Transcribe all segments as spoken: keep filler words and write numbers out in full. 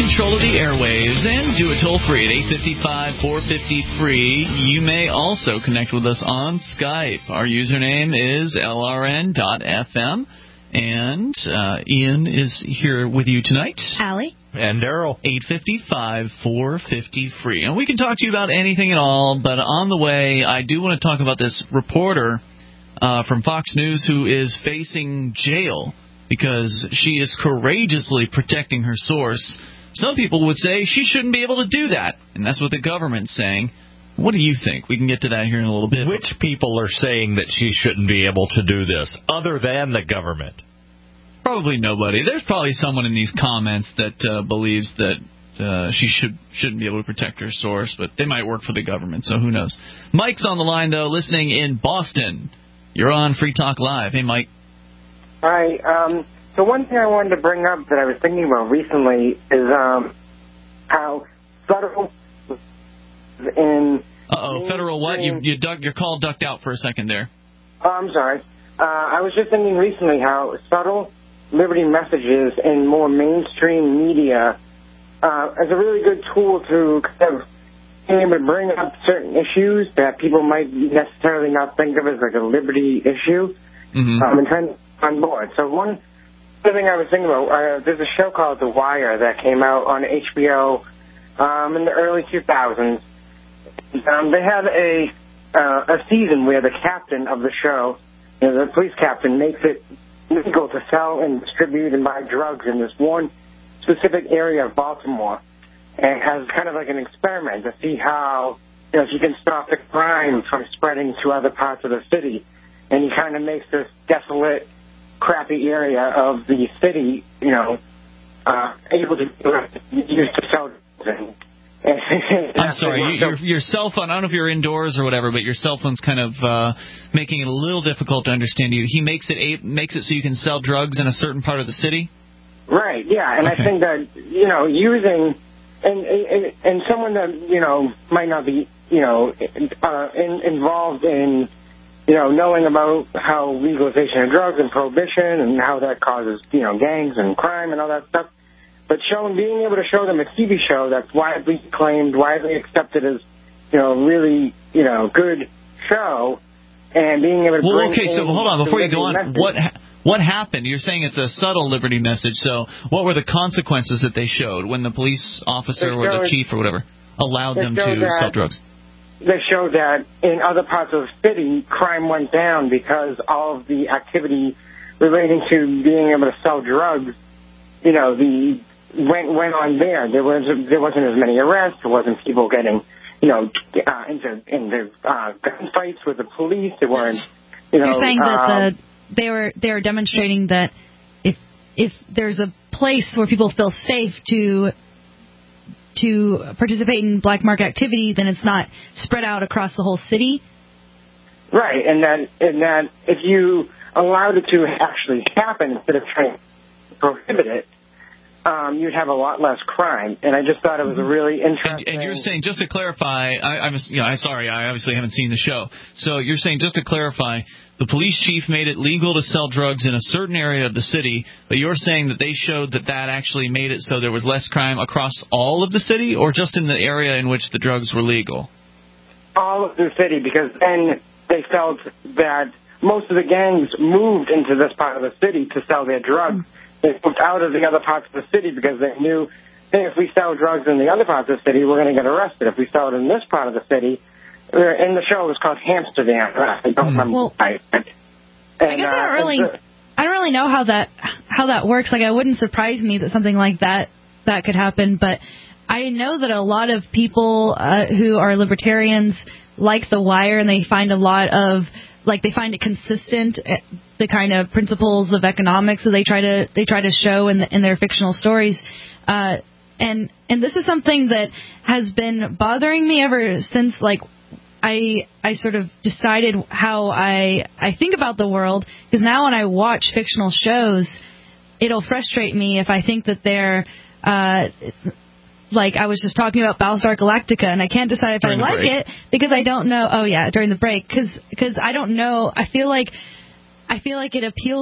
control of the airwaves and do it toll-free at eight five five, four five zero, free. You may also connect with us on Skype. Our username is L R N dot F M. And uh, Ian is here with you tonight. Allie. And Daryl. eight five five, four five zero, free. And we can talk to you about anything at all, but on the way, I do want to talk about this reporter uh, from Fox News who is facing jail because she is courageously protecting her source. Some people would say she shouldn't be able to do that, and that's what the government's saying. What do you think? We can get to that here in a little bit. Which people are saying that she shouldn't be able to do this, other than the government? Probably nobody. There's probably someone in these comments that uh, believes that uh, she should, shouldn't be able to protect her source, but they might work for the government, so who knows. Mike's on the line, though, listening in Boston. You're on Free Talk Live. Hey, Mike. Hi. Um, so one thing I wanted to bring up that I was thinking about recently is um, how federal in... Uh-oh, federal what? You, you duck, your call ducked out for a second there. Oh, I'm sorry. Uh, I was just thinking recently how subtle liberty messages in more mainstream media uh, is a really good tool to kind of be able to bring up certain issues that people might necessarily not think of as like a liberty issue, mm-hmm. um, and trying to on board. So one other thing I was thinking about, uh, there's a show called The Wire that came out on H B O um, in the early two thousands. Um, they had a uh, a season where the captain of the show, you know, the police captain, makes it legal to sell and distribute and buy drugs in this one specific area of Baltimore, and has kind of like an experiment to see how, you know, if you can stop the crime from spreading to other parts of the city. And he kind of makes this desolate, crappy area of the city, you know, uh, able to use to sell drugs. I'm sorry, you, your, your cell phone, I don't know if you're indoors or whatever, but your cell phone's kind of uh, making it a little difficult to understand you. He makes it a, makes it so you can sell drugs in a certain part of the city? Right, yeah, and okay. I think that, you know, using, and, and, and someone that, you know, might not be, you know, uh, in, involved in, you know, knowing about how legalization of drugs and prohibition and how that causes, you know, gangs and crime and all that stuff. But showing, being able to show them a T V show that's widely acclaimed, widely accepted as, you know, really, you know, good show, and being able to well, bring okay, so hold on, before you go on, message. what ha- what happened? You're saying it's a subtle liberty message, so what were the consequences that they showed when the police officer or the chief or whatever allowed them to that, sell drugs? They showed that in other parts of the city, crime went down because all of the activity relating to being able to sell drugs, you know, the went went on there. There was there wasn't as many arrests. There wasn't people getting, you know, uh, into into uh, gunfights with the police. There weren't, you know. You're saying that uh, the, they were they were demonstrating that if if there's a place where people feel safe to to participate in black market activity, then it's not spread out across the whole city. Right, and that and that if you allowed it to actually happen instead of trying to prohibit it, Um, you'd have a lot less crime, and I just thought it was a really interesting. And, and you're saying, just to clarify, I, I'm, you know, I'm sorry, I obviously haven't seen the show. So you're saying, just to clarify, the police chief made it legal to sell drugs in a certain area of the city, but you're saying that they showed that that actually made it so there was less crime across all of the city, or just in the area in which the drugs were legal? All of the city, because then they felt that most of the gangs moved into this part of the city to sell their drugs. They moved out of the other parts of the city because they knew, hey, if we sell drugs in the other parts of the city, we're going to get arrested. If we sell it in this part of the city, and the show was called Hamsterdam. I don't remember. Well, and, I guess I don't really, I don't really know how that how that works. Like, it wouldn't surprise me that something like that that could happen, but I know that a lot of people uh, who are libertarians like The Wire, and they find a lot of, like, they find it consistent, the kind of principles of economics that they try to they try to show in, the, in their fictional stories. Uh, and and this is something that has been bothering me ever since, like, I I sort of decided how I I think about the world, because now when I watch fictional shows, it'll frustrate me if I think that they're uh, like, I was just talking about Battlestar Galactica, and I can't decide if during I like break. it because I don't know. Oh yeah, during the break, because because I don't know. I feel like I feel like it appeals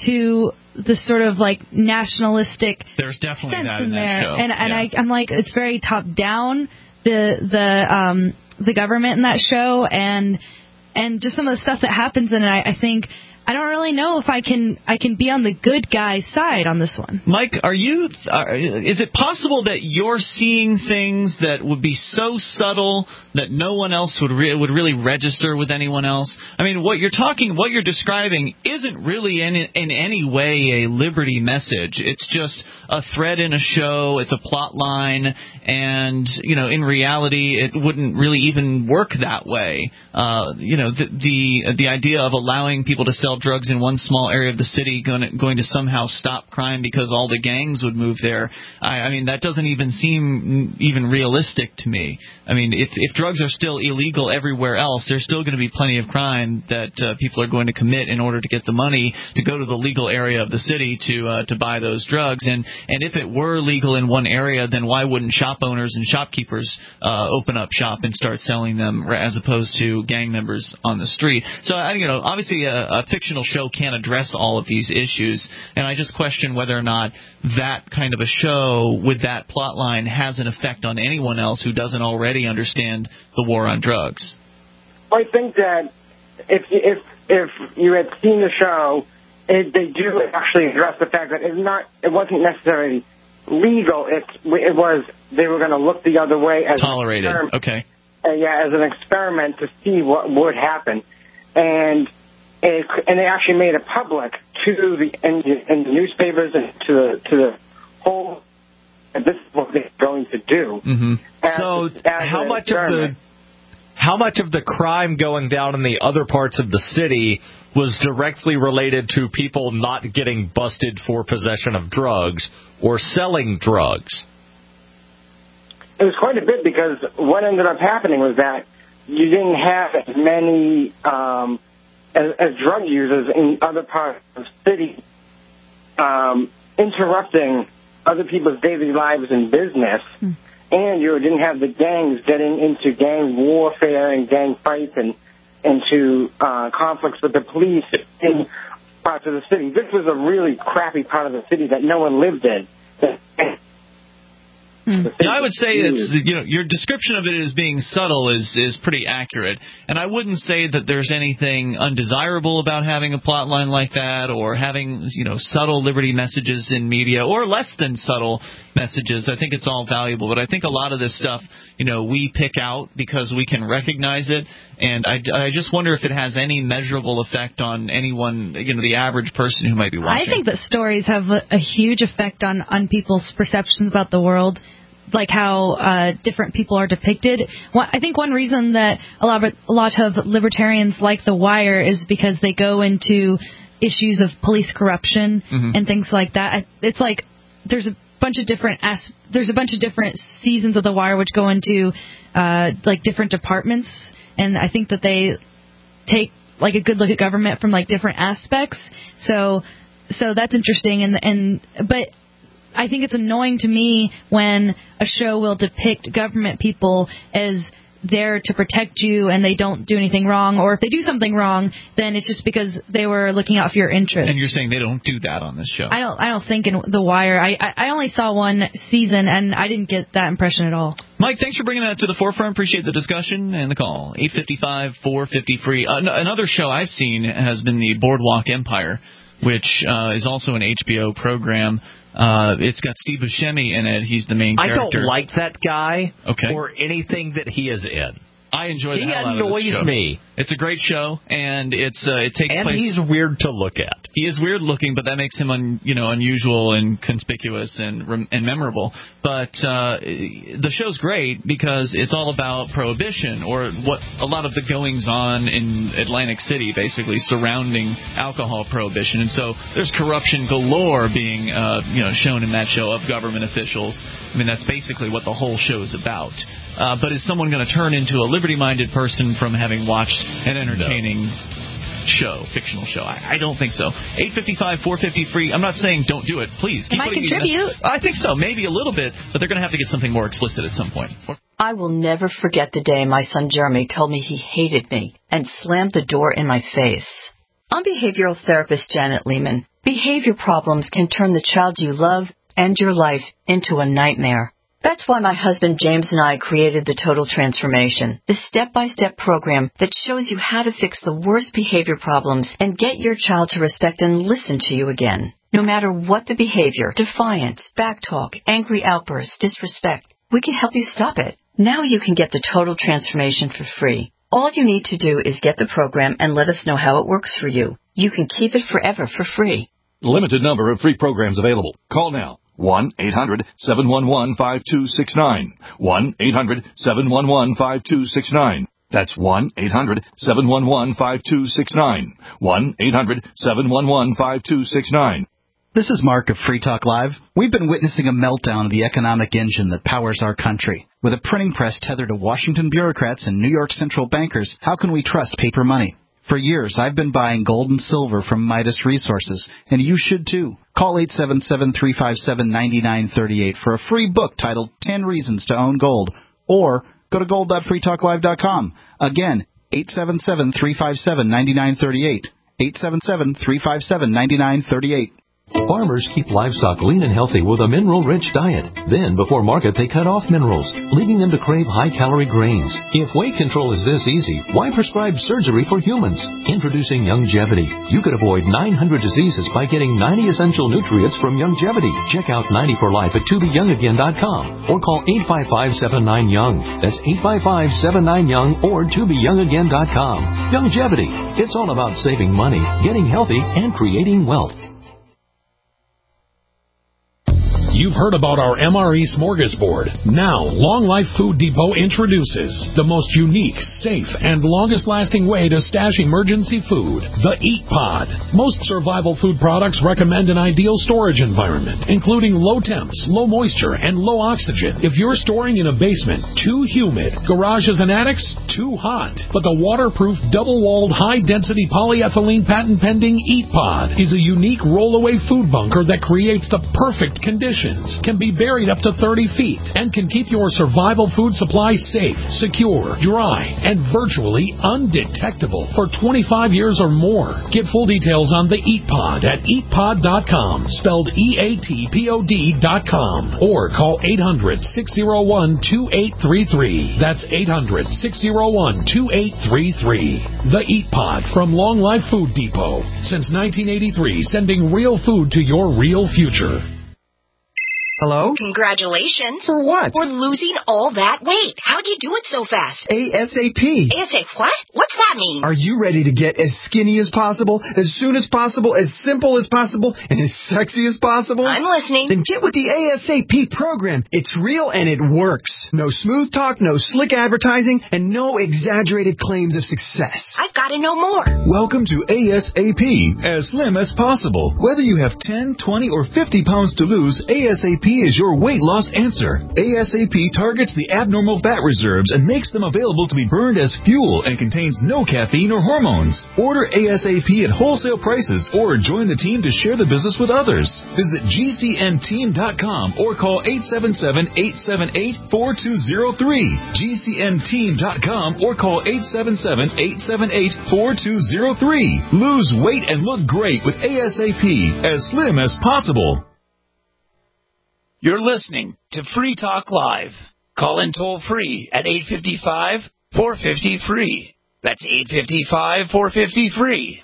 to the sort of like nationalistic There's definitely sense that in, in there. that show. And and yeah. I I'm like, it's very top down, the the um the government in that show, and and just some of the stuff that happens in it. I, I think I don't really know if I can I can be on the good guy's side on this one. Mike, are you? Are, is it possible that you're seeing things that would be so subtle that no one else would re- would really register with anyone else? I mean, what you're talking, what you're describing, isn't really in in any way a liberty message. It's just a thread in a show. It's a plot line, and you know, in reality, it wouldn't really even work that way. Uh, you know, the, the the idea of allowing people to sell drugs in one small area of the city going to, going to somehow stop crime because all the gangs would move there. I, I mean, that doesn't even seem even realistic to me. I mean, if if drugs are still illegal everywhere else, there's still going to be plenty of crime that uh, people are going to commit in order to get the money to go to the legal area of the city to uh, to buy those drugs. And and if it were legal in one area, then why wouldn't shop owners and shopkeepers uh, open up shop and start selling them as opposed to gang members on the street? So, you know, obviously a, a fictional show can't address all of these issues, and I just question whether or not that kind of a show with that plot line has an effect on anyone else who doesn't already understand the war on drugs. I think that if if if you had seen the show, it, they do actually address the fact that it's not it wasn't necessarily legal. It it was they were going to look the other way as tolerated. Okay. Uh, yeah, as an experiment to see what would happen, and. It, and they actually made it public to the in, in the newspapers and to the to the whole. And this is what they're going to do. Mm-hmm. As, so, as how much of the how much of the crime going down in the other parts of the city was directly related to people not getting busted for possession of drugs or selling drugs? It was quite a bit, because what ended up happening was that you didn't have as many. Um, As, as drug users in other parts of the city, um, interrupting other people's daily lives and business, mm. and you didn't have the gangs getting into gang warfare and gang fights and into uh, conflicts with the police in parts of the city. This was a really crappy part of the city that no one lived in. Mm. I would say it's, you know, your description of it as being subtle is is pretty accurate, and I wouldn't say that there's anything undesirable about having a plot line like that, or having, you know, subtle liberty messages in media, or less than subtle messages. I think it's all valuable, but I think a lot of this stuff, you know, we pick out because we can recognize it, and I, I just wonder if it has any measurable effect on anyone, you know, the average person who might be watching. I think that stories have a, a huge effect on, on people's perceptions about the world. Like how uh, different people are depicted. One, I think one reason that a lot, of, a lot of libertarians like The Wire is because they go into issues of police corruption mm-hmm. and things like that. It's like there's a bunch of different as, there's a bunch of different seasons of The Wire which go into uh, like different departments, and I think that they take like a good look at government from like different aspects. So so that's interesting, and and but. I think it's annoying to me when a show will depict government people as there to protect you and they don't do anything wrong, or if they do something wrong, then it's just because they were looking out for your interest. And you're saying they don't do that on this show? I don't. I don't think in The Wire. I I only saw one season and I didn't get that impression at all. Mike, thanks for bringing that to the forefront. Appreciate the discussion and the call. eight five five, four five zero, free. Uh, another show I've seen has been the Boardwalk Empire, which uh, is also an H B O program. Uh, it's got Steve Buscemi in it. He's the main character. I don't like that guy okay. or anything that he is in. I enjoy the he hell out of this show. He annoys me. It's a great show, and it's uh, it takes and place. And he's weird to look at. He is weird looking, but that makes him un, you know unusual and conspicuous and and memorable. But uh, the show's great because it's all about prohibition, or what a lot of the goings on in Atlantic City, basically surrounding alcohol prohibition. And so there's corruption galore being uh, you know shown in that show of government officials. I mean, that's basically what the whole show is about. Uh, but is someone going to turn into a liberty-minded person from having watched an entertaining no. show, fictional show? I, I don't think so. eight five five, four five zero, free. I'm not saying don't do it. Please. It might contribute. I think so. Maybe a little bit, but they're going to have to get something more explicit at some point. I will never forget the day my son Jeremy told me he hated me and slammed the door in my face. I'm behavioral therapist Janet Lehman. Behavior problems can turn the child you love and your life into a nightmare. That's why my husband James and I created the Total Transformation, the step-by-step program that shows you how to fix the worst behavior problems and get your child to respect and listen to you again. No matter what the behavior, defiance, backtalk, angry outbursts, disrespect, we can help you stop it. Now you can get the Total Transformation for free. All you need to do is get the program and let us know how it works for you. You can keep it forever for free. Limited number of free programs available. Call now. one eight hundred seven one one five two six nine. one eight hundred seven one one five two six nine. That's one eight hundred seven one one five two six nine. one eight hundred seven one one five two six nine. This is Mark of Free Talk Live. We've been witnessing a meltdown of the economic engine that powers our country. With a printing press tethered to Washington bureaucrats and New York central bankers, how can we trust paper money? For years, I've been buying gold and silver from Midas Resources, and you should too. Call eight seven seven, three five seven, nine nine three eight for a free book titled ten Reasons to Own Gold, or go to gold dot free talk live dot com. Again, eight seven seven, three five seven, nine nine three eight. eight seven seven, three five seven, nine nine three eight. Farmers keep livestock lean and healthy with a mineral-rich diet. Then, before market, they cut off minerals, leading them to crave high-calorie grains. If weight control is this easy, why prescribe surgery for humans? Introducing Youngevity. You could avoid nine hundred diseases by getting ninety essential nutrients from Youngevity. Check out ninety for life at to be young again dot com or call eight five five, seven nine, young. That's eight five five, seven nine, young or to be young again dot com. Youngevity. It's all about saving money, getting healthy, and creating wealth. You've heard about our M R E Smorgasbord. Now, Long Life Food Depot introduces the most unique, safe, and longest-lasting way to stash emergency food, the Eat Pod. Most survival food products recommend an ideal storage environment, including low temps, low moisture, and low oxygen. If you're storing in a basement, too humid, garages and attics, too hot. But the waterproof, double-walled, high-density polyethylene patent-pending Eat Pod is a unique roll-away food bunker that creates the perfect conditions. Can be buried up to thirty feet and can keep your survival food supply safe, secure, dry, and virtually undetectable for twenty-five years or more. Get full details on the Eat Pod at eat pod dot com, spelled E A T P O D dot com, or call eight hundred, six oh one, two eight three three. That's eight hundred, six oh one, two eight three three. The Eat Pod from Long Life Food Depot. Since nineteen eighty-three, sending real food to your real future. Hello? Congratulations. For what? For losing all that weight. How'd you do it so fast? ASAP. ASAP what? What's that mean? Are you ready to get as skinny as possible, as soon as possible, as simple as possible, and as sexy as possible? I'm listening. Then get with the ASAP program. It's real and it works. No smooth talk, no slick advertising, and no exaggerated claims of success. I've got to know more. Welcome to ASAP, as slim as possible. Whether you have ten, twenty, or fifty pounds to lose, ASAP is your weight loss answer. ASAP targets the abnormal fat reserves and makes them available to be burned as fuel and contains no caffeine or hormones. Order ASAP at wholesale prices or join the team to share the business with others. Visit G C N team dot com or call eight seven seven, eight seven eight, four two zero three. G C N team dot com or call eight seven seven, eight seven eight, four two zero three. Lose weight and look great with ASAP, as slim as possible. You're listening to Free Talk Live. Call in toll free at eight five five, four five zero, free. That's eight five five, four five zero, free.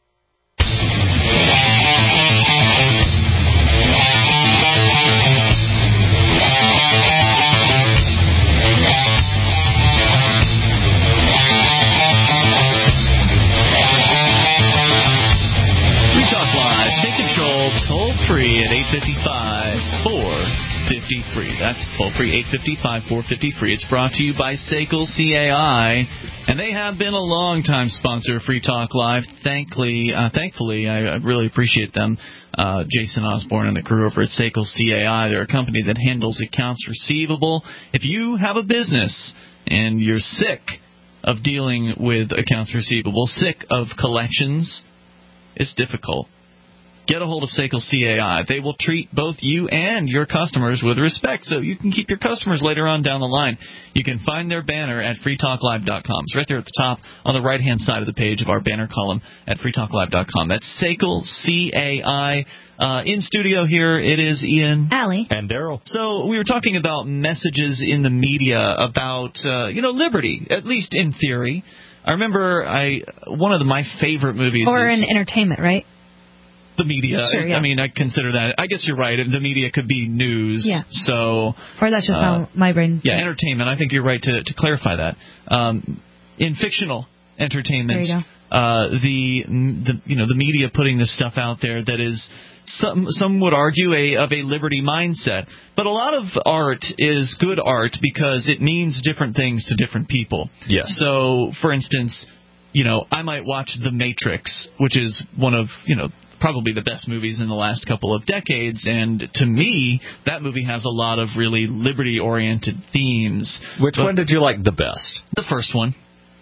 Free Talk Live. Take control toll free at eight five five, four five zero, free. That's toll free eight five five, four five zero, free. It's brought to you by Sekel C A I, and they have been a long-time sponsor of Free Talk Live. Thankfully, uh, thankfully, I, I really appreciate them. Uh, Jason Osborne and the crew over at Sekel C A I. They're a company that handles accounts receivable. If you have a business and you're sick of dealing with accounts receivable, sick of collections, it's difficult. get a hold of S A C L C A I. They will treat both you and your customers with respect, so you can keep your customers later on down the line. You can find their banner at free talk live dot com. It's right there at the top on the right-hand side of the page of our banner column at free talk live dot com. That's S A C L C A I. Uh, in studio here, it is Ian. Allie. And Daryl. So we were talking about messages in the media about, uh, you know, liberty, at least in theory. I remember I one of the, my favorite movies Or is... in entertainment, right? The media. Sure, yeah. I mean, I consider that. I guess you're right. The media could be news. Yeah. So. Or that's just uh, how my brain. Yeah, entertainment. I think you're right to, to clarify that. Um, in fictional entertainment, there you go. Uh, the the you know the media putting this stuff out there that is some some would argue a of a liberty mindset, but a lot of art is good art because it means different things to different people. Yes. So, for instance, you know, I might watch The Matrix, which is one of you know. probably the best movies in the last couple of decades, and to me, that movie has a lot of really liberty-oriented themes. Which but one did you like the best? The first one.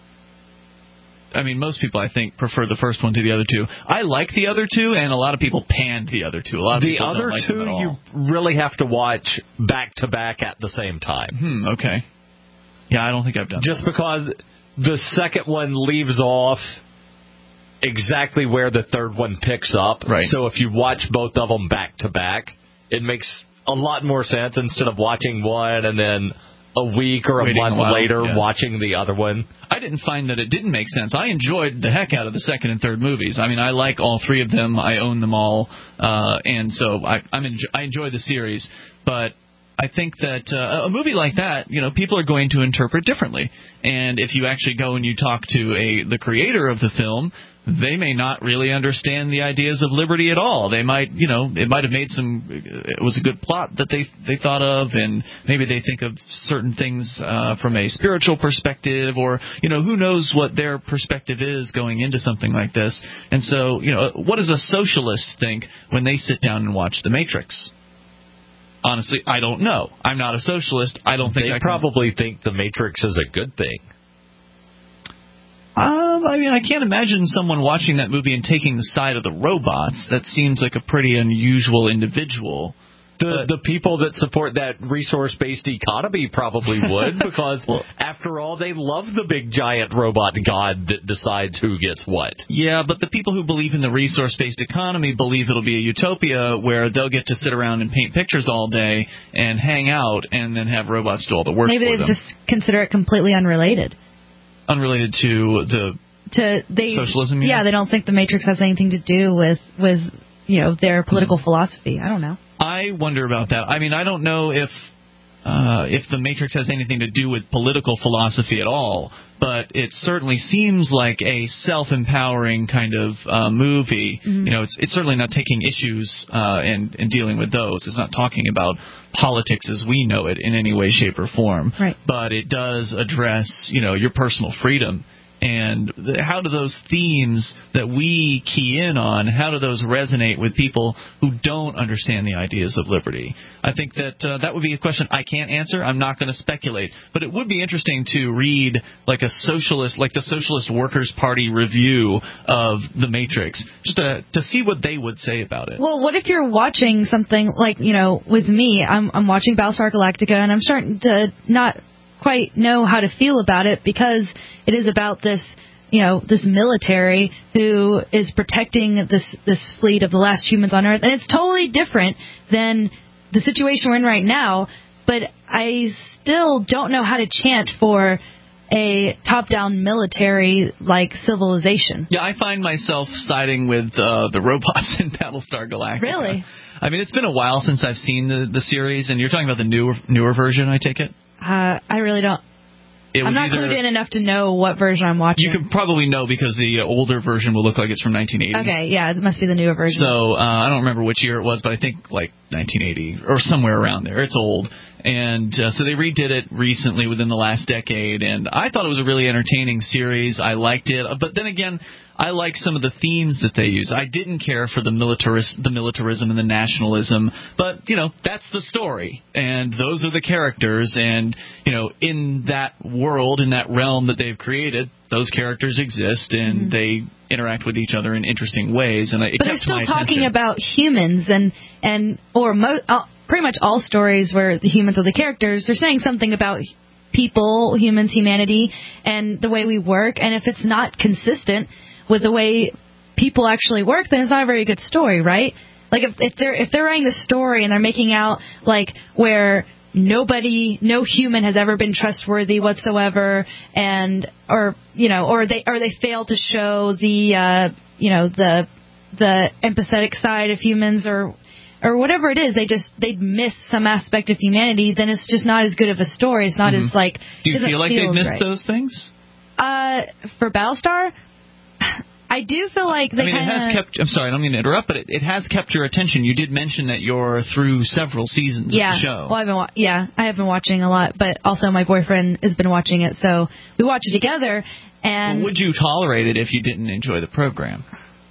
I mean, most people, I think, prefer the first one to the other two. I like the other two, and a lot of people panned the other two. A lot of the people other don't like two them at all. You really have to watch back-to-back at the same time. Hmm, okay. Yeah, I don't think I've done Just that. because the second one leaves off exactly where the third one picks up. Right. So if you watch both of them back to back, it makes a lot more sense instead of watching one and then a week or a Waiting month a while, later yeah. watching the other one. I didn't find that it didn't make sense. I enjoyed the heck out of the second and third movies. I mean, I like all three of them. I own them all, uh, and so I, I'm enjo- I enjoy the series. But I think that uh, a movie like that, you know, people are going to interpret differently. And if you actually go and you talk to a the creator of the film, they may not really understand the ideas of liberty at all. They might, you know, it might have made some, it was a good plot that they they thought of, and maybe they think of certain things uh, from a spiritual perspective, or, you know, who knows what their perspective is going into something like this. And so, you know, what does a socialist think when they sit down and watch The Matrix? Honestly, I don't know. I'm not a socialist. I don't think they I can... probably think The Matrix is a good thing. Um, I mean, I can't imagine someone watching that movie and taking the side of the robots. That seems like a pretty unusual individual. The the people that support that resource-based economy probably would, because well, after all, they love the big giant robot god that decides who gets what. Yeah, but the people who believe in the resource-based economy believe it'll be a utopia where they'll get to sit around and paint pictures all day and hang out and then have robots do all the work Maybe for they them. just consider it completely unrelated. Unrelated to the to they socialism? Yeah, know? they don't think the Matrix has anything to do with with you know their political mm-hmm. philosophy. I don't know. I wonder about that. I mean, I don't know if uh, if the Matrix has anything to do with political philosophy at all, but it certainly seems like a self-empowering kind of uh, movie. Mm-hmm. You know, it's it's certainly not taking issues uh, and and dealing with those. It's not talking about politics as we know it in any way, shape, or form. Right. But it does address, you know, your personal freedom. And how do those themes that we key in on, how do those resonate with people who don't understand the ideas of liberty? I think that uh, that would be a question I can't answer. I'm not going to speculate. But it would be interesting to read like a socialist, like the Socialist Workers' Party review of The Matrix, just to, to see what they would say about it. Well, what if you're watching something like, you know, with me, I'm, I'm watching Battlestar Galactica, and I'm starting to not quite know how to feel about it because it is about this, you know, this military who is protecting this this fleet of the last humans on Earth, and it's totally different than the situation we're in right now. But I still don't know how to chant for a top-down military like civilization. Yeah, I find myself siding with uh, the robots in Battlestar Galactica. Really? I mean, it's been a while since I've seen the the series, and you're talking about the newer newer version, I take it. Uh, I really don't. It I'm not either, clued in enough to know what version I'm watching. You could probably know because the older version will look like it's from nineteen eighty. Okay, yeah, it must be the newer version. So uh, I don't remember which year it was, but I think like nineteen eighty or somewhere around there. It's old. And uh, so they redid it recently within the last decade, and I thought it was a really entertaining series. I liked it. But then again, I like some of the themes that they use. I didn't care for the militarist, the militarism and the nationalism, but, you know, that's the story, and those are the characters, and, you know, in that world, in that realm that they've created, those characters exist and mm-hmm. they interact with each other in interesting ways. And it but kept it's still my talking attention. about humans and and or mo- uh, pretty much all stories where the humans are the characters. They're saying something about people, humans, humanity, and the way we work. And if it's not consistent with the way people actually work, then it's not a very good story, right? Like if, if they're if they're writing the story and they're making out like where nobody, no human has ever been trustworthy whatsoever, and or you know, or they or they fail to show the uh, you know the the empathetic side of humans, or or whatever it is, they just they miss some aspect of humanity. Then it's just not as good of a story. It's not mm-hmm. as like. Do you feel like they missed right. those things? Uh, for Battlestar. I do feel like they I mean, kinda... it has kept. I'm sorry, I don't mean to interrupt, but it, it has kept your attention. You did mention that you're through several seasons yeah. of the show. Well, I've been wa- yeah, I have been watching a lot, but also my boyfriend has been watching it, so we watch it together. And well, would you tolerate it if you didn't enjoy the program?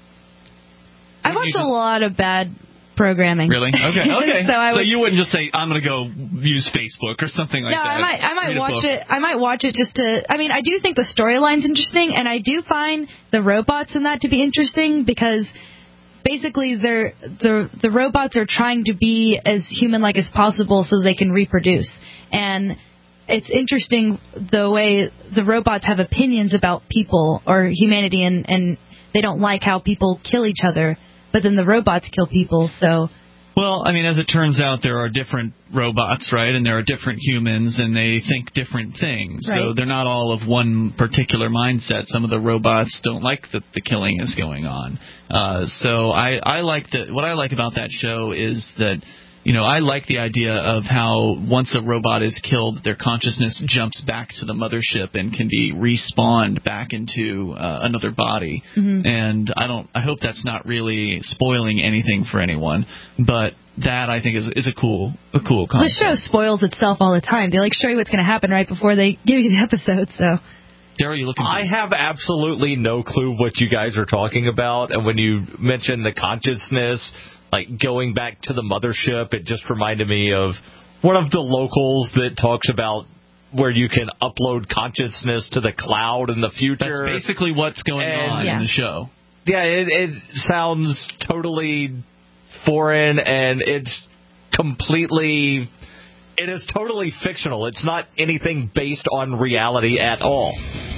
I watched just... a lot of bad programming. Really? Okay. Okay. so I so would... you wouldn't just say, "I'm going to go use Facebook" or something like no, that. No, I might. I might Read watch it. I might watch it just to. I mean, I do think the storyline's interesting, and I do find the robots in that to be interesting because basically, they're the the robots are trying to be as human-like as possible so they can reproduce, and it's interesting the way the robots have opinions about people or humanity, and and they don't like how people kill each other. But then the robots kill people, so... Well, I mean, as it turns out, there are different robots, right? And there are different humans, and they think different things. Right. So they're not all of one particular mindset. Some of the robots don't like that the killing is going on. Uh, so I, I like that. What I like about that show is that, you know, I like the idea of how once a robot is killed, their consciousness jumps back to the mothership and can be respawned back into uh, another body. Mm-hmm. And I don't. I hope that's not really spoiling anything for anyone. But that I think is is a cool a cool concept. The show spoils itself all the time. They like show you what's going to happen right before they give you the episode. So. Darryl, you looking? I have absolutely no clue what you guys are talking about. And when you mentioned the consciousness, like going back to the mothership, it just reminded me of one of the locals that talks about where you can upload consciousness to the cloud in the future. That's basically what's going and, on yeah. in the show. Yeah, it, it sounds totally foreign, and it's completely... It is totally fictional. It's not anything based on reality at all.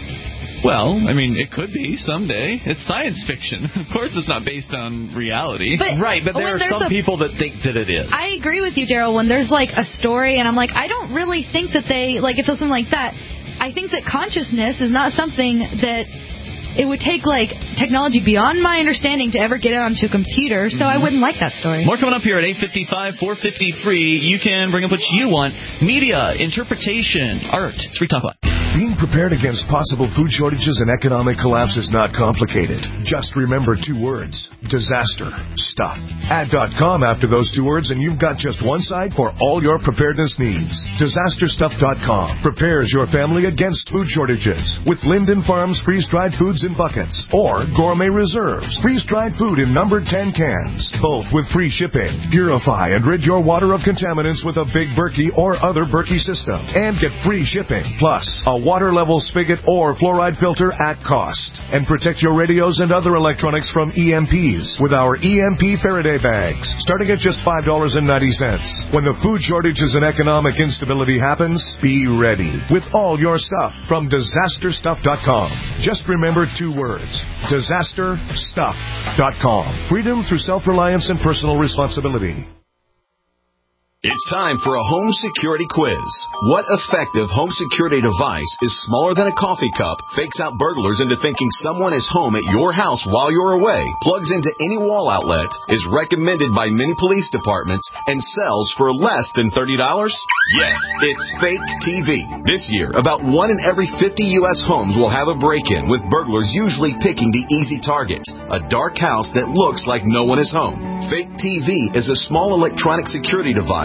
Well, I mean, it could be someday. It's science fiction. Of course it's not based on reality. But right, but there are some a, people that think that it is. I agree with you, Darryl. When there's, like, a story, and I'm like, I don't really think that they, like, if it's something like that, I think that consciousness is not something that it would take, like, technology beyond my understanding to ever get it onto a computer, so mm-hmm. I wouldn't like that story. More coming up here at eight fifty-five, four fifty free. You can bring up what you want. Media, interpretation, art. It's Free Talk Live. Being prepared against possible food shortages and economic collapse is not complicated. Just remember two words: disaster stuff. Add .com after those two words and you've got just one site for all your preparedness needs. disaster stuff dot com prepares your family against food shortages with Linden Farms freeze-dried foods in buckets or Gourmet Reserves freeze-dried food in numbered ten cans, both with free shipping. Purify and rid your water of contaminants with a Big Berkey or other Berkey system and get free shipping, plus a water level spigot or fluoride filter at cost. And protect your radios and other electronics from E M Ps with our E M P Faraday bags, starting at just five dollars and ninety cents. When the food shortages and economic instability happens, be ready with all your stuff from disaster stuff dot com. Just remember two words: disaster stuff dot com. Freedom through self-reliance and personal responsibility. It's time for a home security quiz. What effective home security device is smaller than a coffee cup, fakes out burglars into thinking someone is home at your house while you're away, plugs into any wall outlet, is recommended by many police departments, and sells for less than thirty dollars? Yes, it's Fake T V. This year, about one in every fifty U S homes will have a break-in, with burglars usually picking the easy target, a dark house that looks like no one is home. Fake T V is a small electronic security device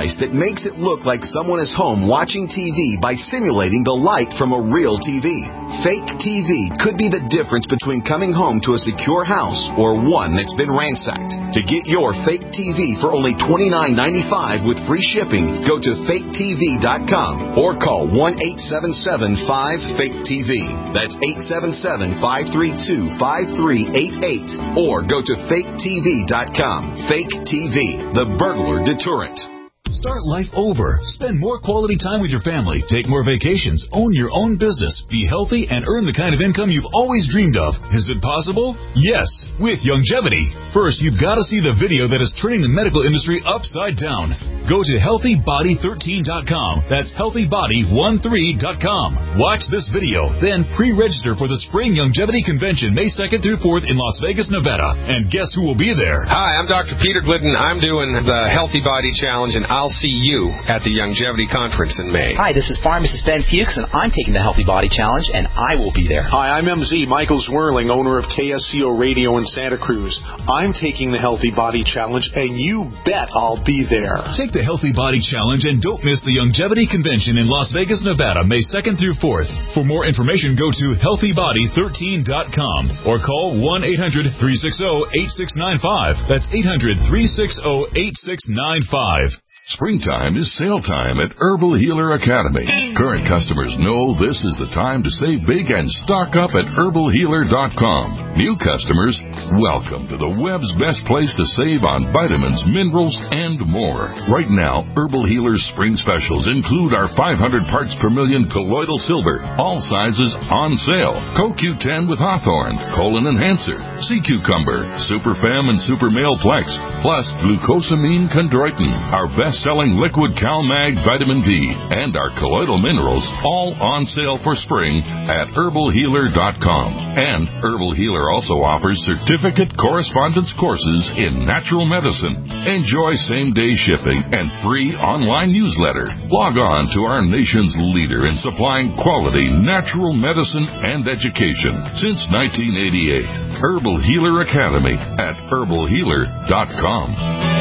device that makes it look like someone is home watching T V by simulating the light from a real T V. Fake T V could be the difference between coming home to a secure house or one that's been ransacked. To get your fake T V for only twenty-nine ninety-five with free shipping, go to fake T V dot com or call one eight seven seven five fake T V. That's eight seven seven, five three two, five three eight eight or go to fake T V dot com. Fake T V, the burglar deterrent. Start life over. Spend more quality time with your family. Take more vacations. Own your own business. Be healthy and earn the kind of income you've always dreamed of. Is it possible? Yes, with Youngevity. First, you've got to see the video that is turning the medical industry upside down. Go to healthy body thirteen dot com. That's healthy body thirteen dot com. Watch this video, then pre-register for the Spring Youngevity Convention May second through fourth in Las Vegas, Nevada. And guess who will be there? Hi, I'm Doctor Peter Glidden. I'm doing the Healthy Body Challenge, and I'll see you at the Youngevity Conference in May. Hi, this is Pharmacist Ben Fuchs, and I'm taking the Healthy Body Challenge, and I will be there. Hi, I'm M Z Michael Zwirling, owner of K S C O Radio in Santa Cruz. I'm taking the Healthy Body Challenge, and you bet I'll be there. Take the Healthy Body Challenge and don't miss the Youngevity Convention in Las Vegas, Nevada, May second through fourth. For more information, go to healthy body thirteen dot com or call one eight hundred, three six zero, eight six nine five. That's eight hundred, three six zero, eight six nine five. Springtime is sale time at Herbal Healer Academy. Current customers know this is the time to save big and stock up at herbal healer dot com. New customers, welcome to the web's best place to save on vitamins, minerals, and more. Right now, Herbal Healer's spring specials include our five hundred parts per million colloidal silver, all sizes on sale. Co Q ten with Hawthorne, Colon Enhancer, Sea Cucumber, Super Fem and Super Male Plex, plus Glucosamine Chondroitin, our best selling liquid CalMag vitamin D, and our colloidal minerals, all on sale for spring at herbal healer dot com. And Herbal Healer also offers certificate correspondence courses in natural medicine. Enjoy same-day shipping and free online newsletter. Log on to our nation's leader in supplying quality natural medicine and education since nineteen eighty-eight. Herbal Healer Academy at herbal healer dot com.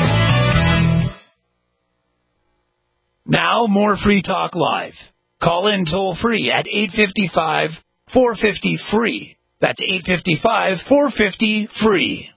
Now, more Free Talk Live. Call in toll-free at eight five five, four five zero, free. That's eight five five, four five zero, free.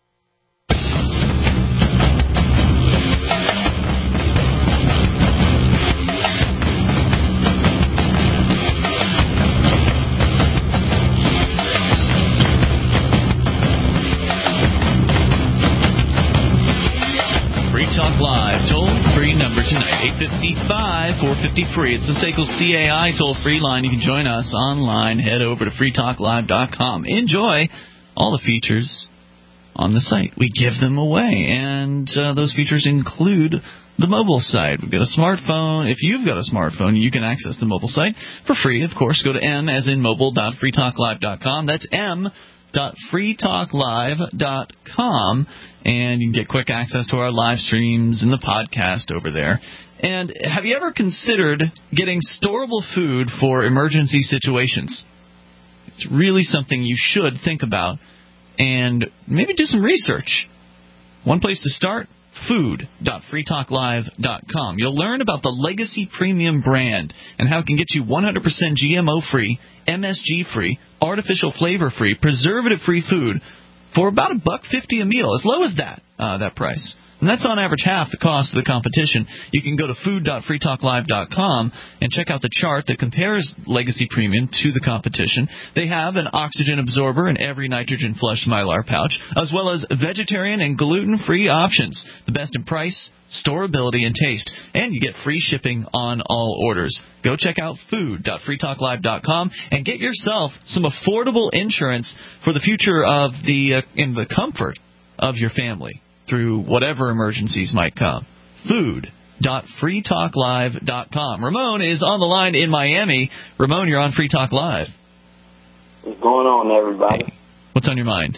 Talk Live, toll-free number tonight, eight five five, four five zero, free. It's the S A C L C A I toll-free line. You can join us online. Head over to free talk live dot com. Enjoy all the features on the site. We give them away, and uh, those features include the mobile site. We've got a smartphone. If you've got a smartphone, you can access the mobile site for free, of course. Go to m as in mobile dot free talk live dot com. That's m dot free talk live dot com, and you can get quick access to our live streams and the podcast over there. And have you ever considered getting storable food for emergency situations? It's really something you should think about and maybe do some research. One place to start, food dot free talk live dot com. You'll learn about the Legacy Premium brand and how it can get you one hundred percent G M O-free, M S G-free, artificial flavor-free, preservative-free food for about a buck fifty a meal, as low as that, uh, that price. And that's on average half the cost of the competition. You can go to food dot free talk live dot com and check out the chart that compares Legacy Premium to the competition. They have an oxygen absorber in every nitrogen flush Mylar pouch, as well as vegetarian and gluten-free options. The best in price, storability, and taste. And you get free shipping on all orders. Go check out food dot free talk live dot com and get yourself some affordable insurance for the future of the uh, in the comfort of your family through whatever emergencies might come. food dot free talk live dot com. Ramon is on the line in Miami. Ramon, you're on Free Talk Live. What's going on, everybody? Hey, what's on your mind?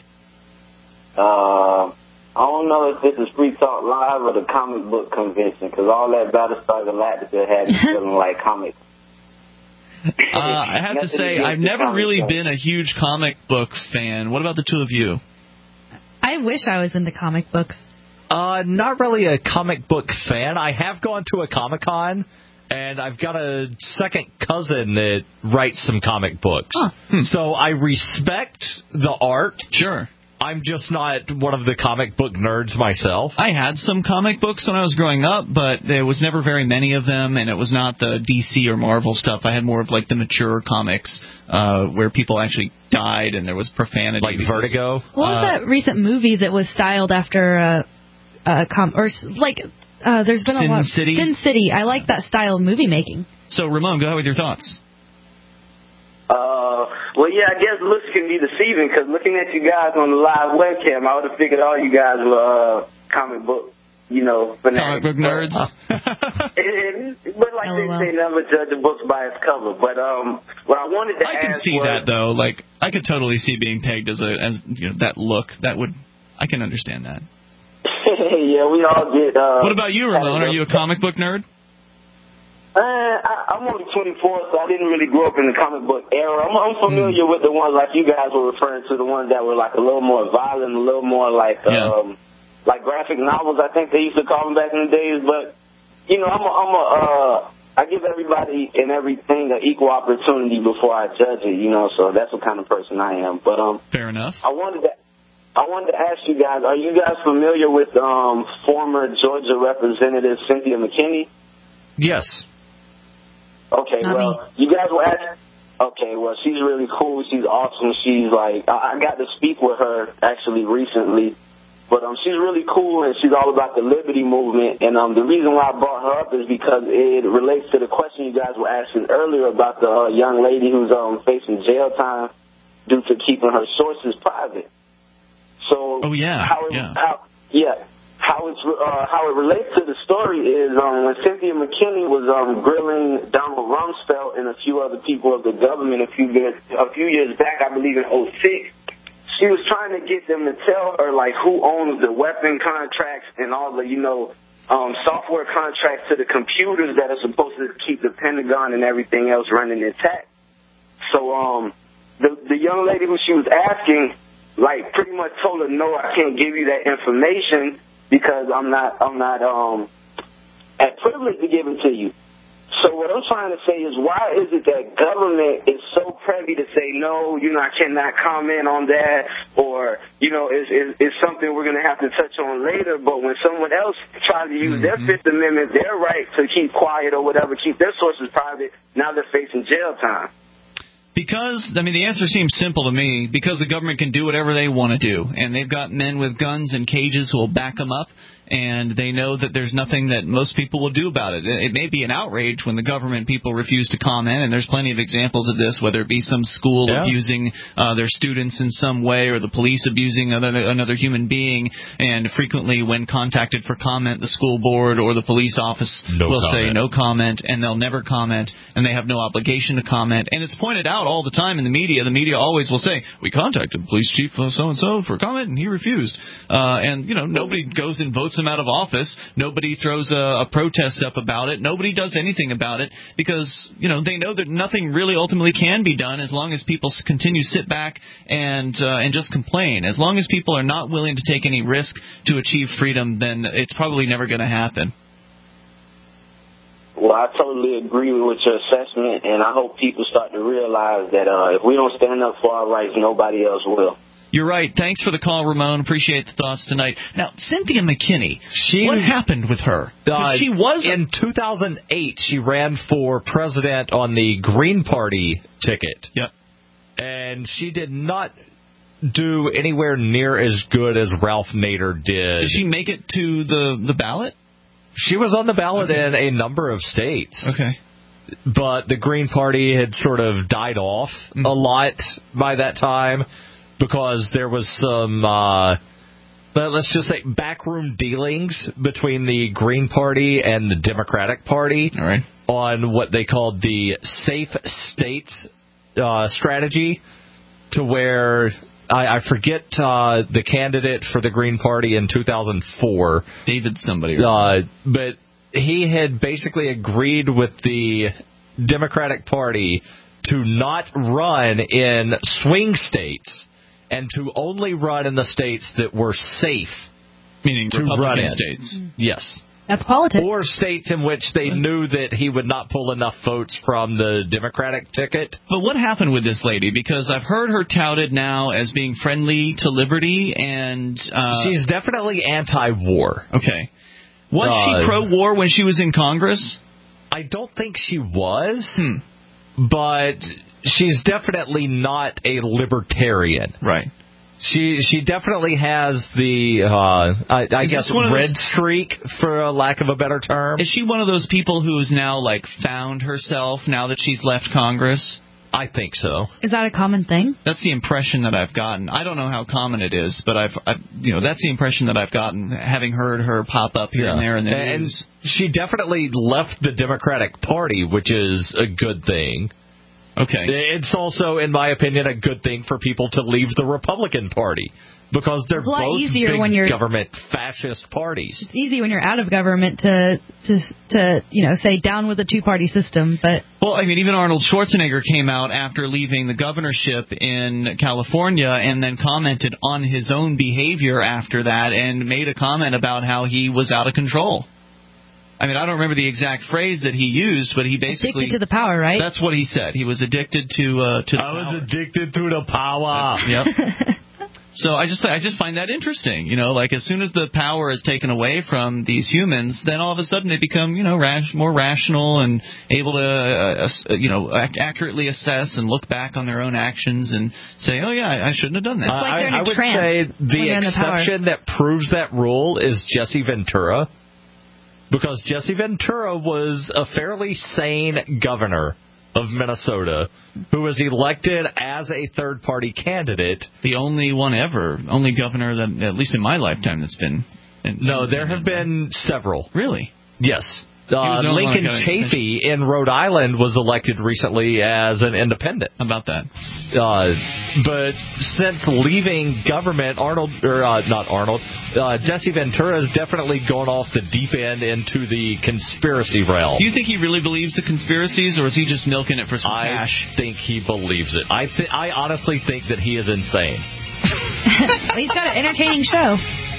Uh, I don't know if this is Free Talk Live or the comic book convention, because all that Battlestar Galactica had me feeling like comics. Uh, I have to say, I've never really been a huge comic book fan. What about the two of you? I wish I was into comic books. Uh, not really a comic book fan. I have gone to a Comic-Con, and I've got a second cousin that writes some comic books. Huh. Hmm. So I respect the art. Sure. I'm just not one of the comic book nerds myself. I had some comic books when I was growing up, but there was never very many of them, and it was not the D C or Marvel stuff. I had more of like the mature comics uh, where people actually died and there was profanity. Like because, Vertigo? What was uh, that recent movie that was styled after uh, uh, com- or like uh, there's been Sin a lot City? Sin City. I like that style of movie making. So Ramon, go ahead with your thoughts. Uh, well, yeah, I guess looks can be deceiving because looking at you guys on the live webcam, I would have figured all you guys were uh, comic book, you know, fanatics. Comic book nerds. and, and, but like they say, never judge a book by its cover. But um, what I wanted to I ask can see was, that though. Like I could totally see being pegged as a as you know that look. That would I can understand that. yeah, we all get. Uh, what about you, Ramon? Are you a comic book nerd? Uh, I, I'm only twenty-four, so I didn't really grow up in the comic book era. I'm, I'm familiar mm. with the ones like you guys were referring to, the ones that were like a little more violent, a little more like yeah. um, like graphic novels. I think they used to call them back in the days. But you know, I'm a, I'm a uh, I give everybody and everything an equal opportunity before I judge it. You know, so that's what kind of person I am. But um, fair enough. I wanted to. I wanted to ask you guys: are you guys familiar with um, former Georgia Representative Cynthia McKinney? Yes. Okay, Not well, me. you guys were asking. Okay, well, she's really cool. She's awesome. She's like, I, I got to speak with her actually recently, but um, she's really cool and she's all about the liberty movement. And um, the reason why I brought her up is because it relates to the question you guys were asking earlier about the uh, young lady who's um facing jail time due to keeping her sources private. So, oh yeah, how it, yeah, how, yeah. How it's uh, how it relates to the story is um, when Cynthia McKinney was um, grilling Donald Rumsfeld and a few other people of the government a few years a few years back, I believe in oh six, she was trying to get them to tell her like who owns the weapon contracts and all the you know um, software contracts to the computers that are supposed to keep the Pentagon and everything else running intact. So um, the the young lady who she was asking like pretty much told her, no, I can't give you that information. Because I'm not, I'm not um, at privilege to give it to you. So what I'm trying to say is, why is it that government is so privy to say no, you know, I cannot comment on that, or you know, is is, is something we're going to have to touch on later. But when someone else tries to use mm-hmm. their Fifth Amendment, their right to keep quiet or whatever, keep their sources private, now they're facing jail time. Because, I mean, the answer seems simple to me. Because the government can do whatever they want to do. And they've got men with guns and cages who will back them up. And they know that there's nothing that most people will do about it. It may be an outrage when the government people refuse to comment, and there's plenty of examples of this, whether it be some school yeah. abusing uh, their students in some way or the police abusing another, another human being. And frequently when contacted for comment, the school board or the police office no will comment. say no comment, and they'll never comment, and they have no obligation to comment. And it's pointed out all the time in the media. The media always will say, we contacted the police chief so-and-so for comment, and he refused. Uh, and, you know, nobody goes and votes him out of office. Nobody throws a, a protest up about it. Nobody does anything about it because, you know, they know that nothing really ultimately can be done as long as people continue to sit back and uh, and just complain. As long as people are not willing to take any risk to achieve freedom, then it's probably never going to happen. Well, I totally agree with your assessment, and I hope people start to realize that uh, if we don't stand up for our rights, nobody else will. You're right. Thanks for the call, Ramon. Appreciate the thoughts tonight. Now, Cynthia McKinney, she, what happened with her? Uh, she was in two thousand eight. She ran for president on the Green Party ticket. Yep. And she did not do anywhere near as good as Ralph Nader did. Did she make it to the, the ballot? She was on the ballot okay. in a number of states. Okay. But the Green Party had sort of died off mm-hmm. a lot by that time. Because there was some, uh, let's just say, backroom dealings between the Green Party and the Democratic Party All right. on what they called the safe states uh, strategy, to where I, I forget uh, the candidate for the Green Party in two thousand four. David somebody. Right? Uh, but he had basically agreed with the Democratic Party to not run in swing states and to only run in the states that were safe Meaning to Republican run in. states. Yes. That's politics. Or states in which they knew that he would not pull enough votes from the Democratic ticket. But what happened with this lady? Because I've heard her touted now as being friendly to liberty, and uh, she's definitely anti-war. Okay. Was Uh, she pro-war when she was in Congress? I don't think she was, hmm. but she's definitely not a libertarian. Right. She she definitely has the, uh, I, I guess, red those, streak, for a lack of a better term. Is she one of those people who's now, like, found herself now that she's left Congress? I think so. Is that a common thing? That's the impression that I've gotten. I don't know how common it is, but I've, I've you know, that's the impression that I've gotten, having heard her pop up here yeah. and there in the and news. She definitely left the Democratic Party, which is a good thing. Okay. It's also, in my opinion, a good thing for people to leave the Republican Party, because they're it's a lot both easier big when you're, government fascist parties. It's easy when you're out of government to, to, to you know, say down with the two-party system, but... Well, I mean, even Arnold Schwarzenegger came out after leaving the governorship in California and then commented on his own behavior after that and made a comment about how he was out of control. I mean, I don't remember the exact phrase that he used, but he basically... Addicted to the power, right? That's what he said. He was addicted to uh, to the I was power. addicted to the power. Uh, yep. So I just I just find that interesting. You know, like as soon as the power is taken away from these humans, then all of a sudden they become, you know, rash, more rational and able to, uh, uh, you know, ac- accurately assess and look back on their own actions and say, oh, yeah, I, I shouldn't have done that. It's like they're in I, a I would trance say when the they're in the power. exception that proves that rule is Jesse Ventura. Because Jesse Ventura was a fairly sane governor of Minnesota who was elected as a third-party candidate. The only one ever, only governor that, at least in my lifetime, that's been... In, no, in, there in, have been several. Really? Yes. Uh, Lincoln Chafee in Rhode Island was elected recently as an independent. How about that? Uh, but since leaving government, Arnold, or uh, not Arnold, uh, Jesse Ventura has definitely gone off the deep end into the conspiracy realm. Do you think he really believes the conspiracies, or is he just milking it for some I cash? I think he believes it. I th- I honestly think that he is insane. Well, he's got an entertaining show.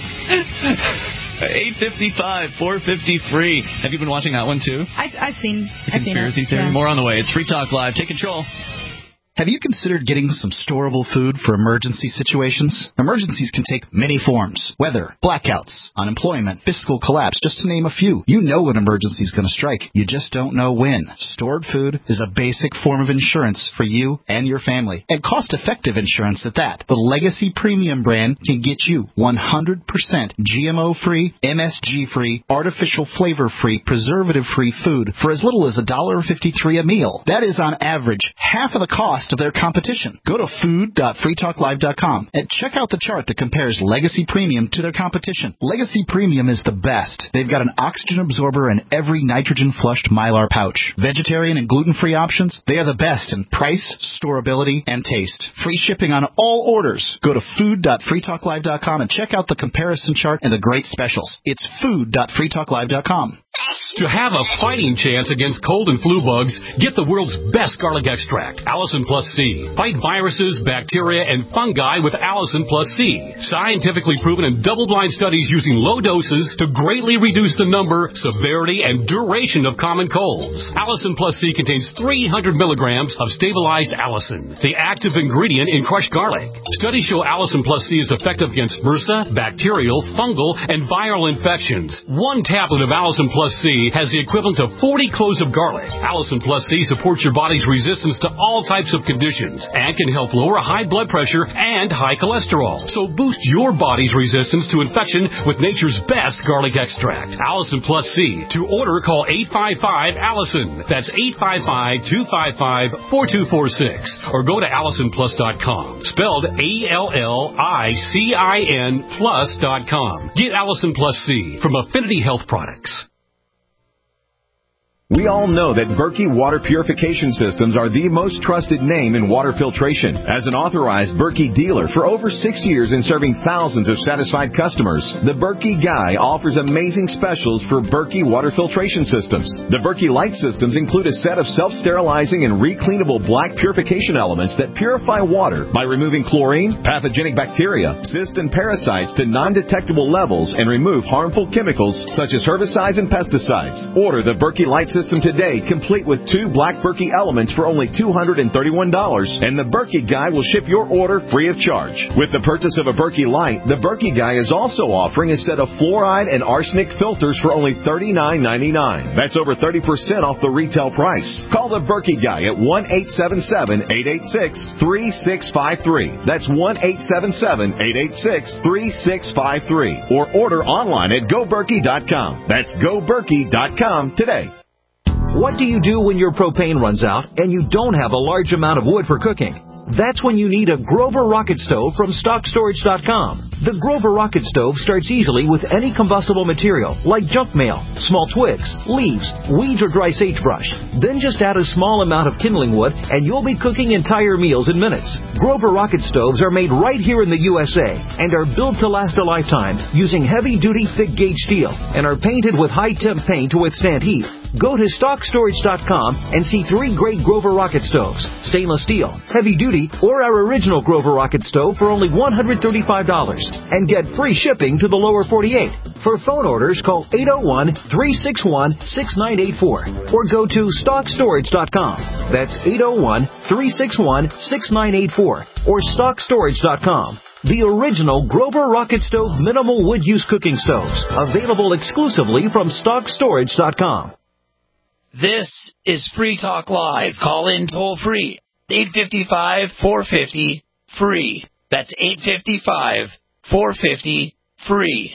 eight fifty-five, four fifty free. Have you been watching that one, too? I've, I've seen The I've conspiracy seen it. theory. Yeah. More on the way. It's Free Talk Live. Take control. Have you considered getting some storable food for emergency situations? Emergencies can take many forms. Weather, blackouts, unemployment, fiscal collapse, just to name a few. You know an emergency is going to strike. You just don't know when. Stored food is a basic form of insurance for you and your family. And cost-effective insurance at that. The Legacy Premium brand can get you one hundred percent G M O-free, M S G-free, artificial flavor-free, preservative-free food for as little as one dollar fifty-three a meal. That is on average half of the cost of their competition. Go to food dot free talk live dot com and check out the chart that compares Legacy Premium to their competition. Legacy Premium is the best. They've got an oxygen absorber in every nitrogen-flushed Mylar pouch. Vegetarian and gluten-free options, they are the best in price, storability, and taste. Free shipping on all orders. Go to food dot free talk live dot com and check out the comparison chart and the great specials. It's food dot free talk live dot com. To have a fighting chance against cold and flu bugs, get the world's best garlic extract, Allison Plus C. Fight viruses, bacteria, and fungi with Allison Plus C. Scientifically proven in double-blind studies using low doses to greatly reduce the number, severity, and duration of common colds. Allison Plus C contains three hundred milligrams of stabilized allicin, the active ingredient in crushed garlic. Studies show Allison Plus C is effective against MRSA, bacterial, fungal, and viral infections. One tablet of Allison Plus C has the equivalent of forty cloves of garlic. Allison Plus C supports your body's resistance to all types of conditions and can help lower high blood pressure and high cholesterol. So boost your body's resistance to infection with nature's best garlic extract, Allison Plus C. To order, call eight five five Allison. That's eight five five, two five five, four two four six. Or go to allison plus dot com. Spelled A L L I C I N plus dot com. Get Allison Plus C from Affinity Health Products. We all know that Berkey Water Purification Systems are the most trusted name in water filtration. As an authorized Berkey dealer for over six years and serving thousands of satisfied customers, the Berkey Guy offers amazing specials for Berkey Water Filtration Systems. The Berkey Light Systems include a set of self-sterilizing and recleanable black purification elements that purify water by removing chlorine, pathogenic bacteria, cysts, and parasites to non-detectable levels and remove harmful chemicals such as herbicides and pesticides. Order the Berkey Light System today, complete with two black Berkey elements for only two hundred thirty-one dollars, and the Berkey Guy will ship your order free of charge. With the purchase of a Berkey Light, the Berkey Guy is also offering a set of fluoride and arsenic filters for only thirty-nine ninety-nine. That's over thirty percent off the retail price. Call the Berkey Guy at one eight seven seven, eight eight six, three six five three. That's one eight seven seven, eight eight six, three six five three. Or order online at go berkey dot com. That's go berkey dot com today. What do you do when your propane runs out and you don't have a large amount of wood for cooking? That's when you need a Grover Rocket Stove from stock storage dot com. The Grover Rocket Stove starts easily with any combustible material like junk mail, small twigs, leaves, weeds, or dry sagebrush. Then just add a small amount of kindling wood and you'll be cooking entire meals in minutes. Grover Rocket Stoves are made right here in the U S A and are built to last a lifetime using heavy-duty thick-gauge steel and are painted with high-temp paint to withstand heat. Go to stock storage dot com and see three great Grover Rocket Stoves, stainless steel, heavy-duty, or our original Grover Rocket Stove for only one hundred thirty-five dollars and get free shipping to the lower forty-eight. For phone orders, call eight oh one, three six one, six nine eight four or go to stock storage dot com. That's eight oh one, three six one, six nine eight four or stock storage dot com. The original Grover Rocket Stove minimal wood use cooking stoves, available exclusively from stock storage dot com. This is Free Talk Live. Call in toll free. eight five five, four five zero, free. That's eight five five, four five zero, free.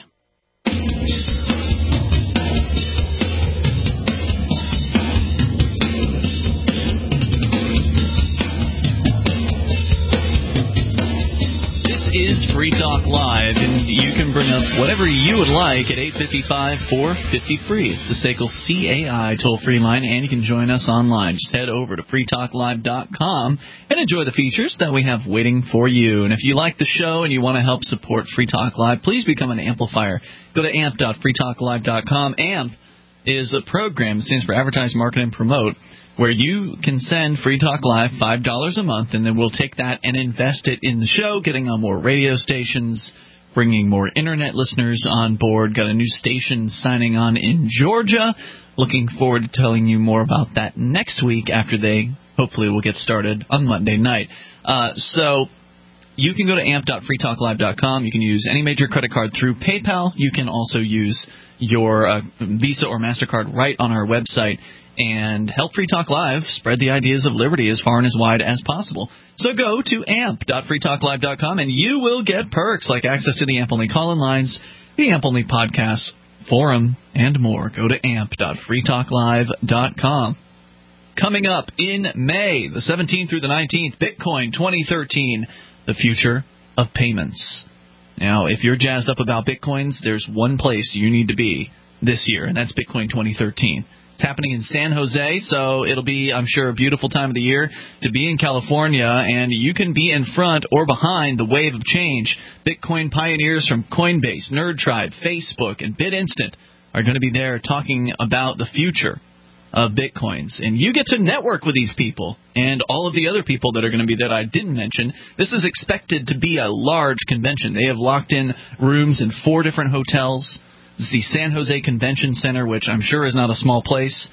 Is Free Talk Live, and you can bring up whatever you would like at eight five five, four five zero, free. It's the S A C L C A I toll-free line, and you can join us online. Just head over to free talk live dot com and enjoy the features that we have waiting for you. And if you like the show and you want to help support Free Talk Live, please become an amplifier. Go to amp dot free talk live dot com. AMP is a program that stands for Advertise, Market, and Promote, where you can send Free Talk Live five dollars a month, and then we'll take that and invest it in the show, getting on more radio stations, bringing more Internet listeners on board. Got a new station signing on in Georgia. Looking forward to telling you more about that next week after they hopefully will get started on Monday night. Uh, so you can go to amp dot free talk live dot com. You can use any major credit card through PayPal. You can also use your uh, Visa or MasterCard right on our website and help Free Talk Live spread the ideas of liberty as far and as wide as possible. So go to amp dot free talk live dot com and you will get perks like access to the AMP-only call-in lines, the AMP-only podcast, forum, and more. Go to amp dot free talk live dot com. Coming up in May, the seventeenth through the nineteenth, Bitcoin twenty thirteen, the future of payments. Now, if you're jazzed up about Bitcoins, there's one place you need to be this year, and that's Bitcoin twenty thirteen. It's happening in San Jose, so it'll be, I'm sure, a beautiful time of the year to be in California, and you can be in front or behind the wave of change. Bitcoin pioneers from Coinbase, NerdTribe, Facebook, and BitInstant are going to be there talking about the future of Bitcoins. And you get to network with these people and all of the other people that are going to be there that I didn't mention. This is expected to be a large convention. They have locked in rooms in four different hotels. This is the San Jose Convention Center, which I'm sure is not a small place,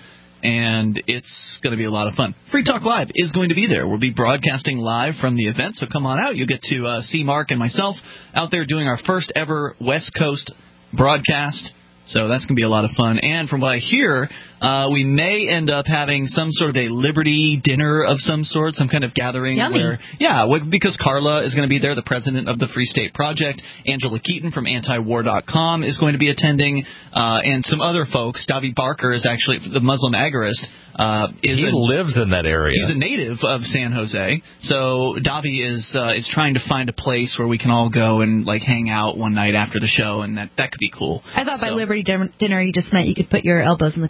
and it's going to be a lot of fun. Free Talk Live is going to be there. We'll be broadcasting live from the event, so come on out. You'll get to uh, see Mark and myself out there doing our first ever West Coast broadcast. So that's going to be a lot of fun. And from what I hear, uh, we may end up having some sort of a Liberty dinner of some sort, some kind of gathering. Yummy. Where, yeah, because Carla is going to be there, the president of the Free State Project. Angela Keaton from anti war dot com is going to be attending, uh, and some other folks. Davi Barker is actually the Muslim agorist. Uh, is he a, lives in that area. He's a native of San Jose. So Davi is uh, is trying to find a place where we can all go and like hang out one night after the show, and that, that could be cool. I thought so. by Liberty dinner you just meant you could put your elbows on the tables.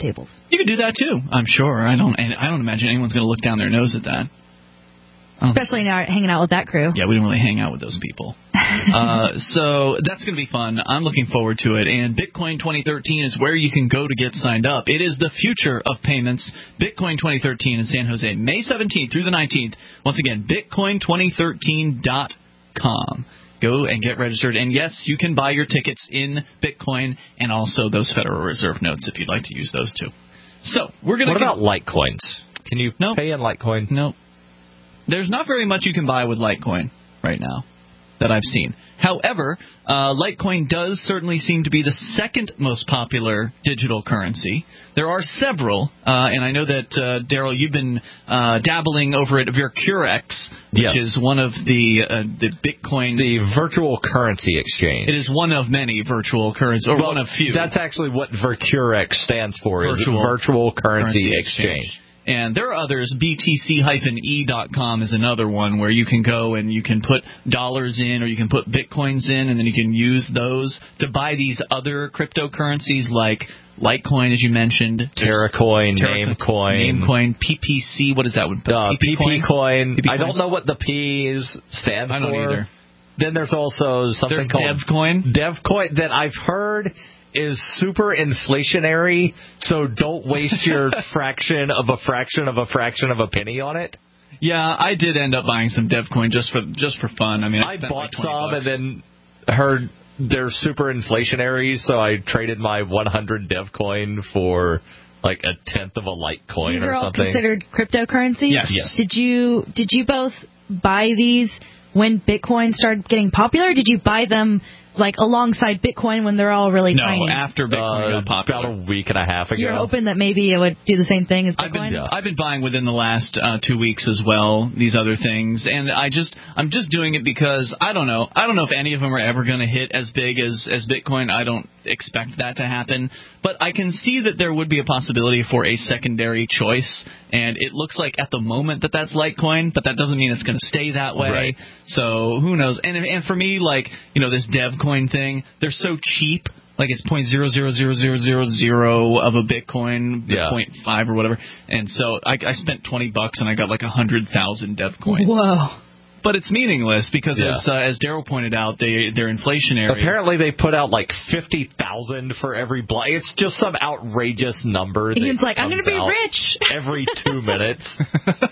You could do that too. I'm sure. I don't. And I don't imagine anyone's going to look down their nose at that. Especially now hanging out with that crew. Yeah, we don't really hang out with those people. uh, so that's going to be fun. I'm looking forward to it. And Bitcoin twenty thirteen is where you can go to get signed up. It is the future of payments. Bitcoin twenty thirteen in San Jose, May seventeenth through the nineteenth. Once again, bitcoin twenty thirteen dot com. Go and get registered. And yes, you can buy your tickets in Bitcoin and also those Federal Reserve notes if you'd like to use those too. So we're going to. What about Litecoins? Can you no. pay in Litecoin? No. There's not very much you can buy with Litecoin right now that I've seen. However, uh, Litecoin does certainly seem to be the second most popular digital currency. There are several, uh, and I know that, uh, Daryl, you've been uh, dabbling over at VirtureX, which yes. is one of the uh, the Bitcoin... It's the virtual currency exchange. It is one of many virtual currencies, or well, one of few. That's actually what VirtureX stands for, virtual, is Virtual Currency, currency exchange. exchange. And there are others. B T C E dot com is another one where you can go and you can put dollars in or you can put bitcoins in, and then you can use those to buy these other cryptocurrencies like Litecoin, as you mentioned. Terracoin, Terra- Namecoin. Namecoin, P P C, what is that one? Uh, P P Coin. P P I don't know what the P's stand for. I don't either. Then there's also something there's called Devcoin. Devcoin that I've heard is super inflationary, so don't waste your fraction of a fraction of a fraction of a penny on it. Yeah, I did end up buying some Devcoin just for just for fun. I mean, I, I bought like some bucks. and then heard they're super inflationary, so I traded my one hundred Devcoin for like a tenth of a Litecoin these or are all something. Considered cryptocurrencies? Yes. yes. Did you did you both buy these when Bitcoin started getting popular? Or did you buy them like alongside Bitcoin when they're all really no, tiny? No, after Bitcoin uh, got popular. About a week and a half ago. You're hoping that maybe it would do the same thing as Bitcoin? I've been, yeah. I've been buying within the last uh, two weeks as well, these other things. And I just, I'm just doing it because, I don't know, I don't know if any of them are ever going to hit as big as, as Bitcoin. I don't expect that to happen. But I can see that there would be a possibility for a secondary choice. And it looks like at the moment that that's Litecoin, but that doesn't mean it's going to stay that way. Right. So who knows? And and for me, like, you know, this Devcoin thing, they're so cheap. Like it's point zero zero zero zero zero zero of a Bitcoin, yeah. point five or whatever. And so I, I spent twenty bucks and I got like a hundred thousand Devcoin. Whoa. But it's meaningless because, yeah. as uh, as Daryl pointed out, they they're inflationary. Apparently, they put out like fifty thousand for every block. It's just some outrageous number. Ian's like, I'm going to be rich every two minutes.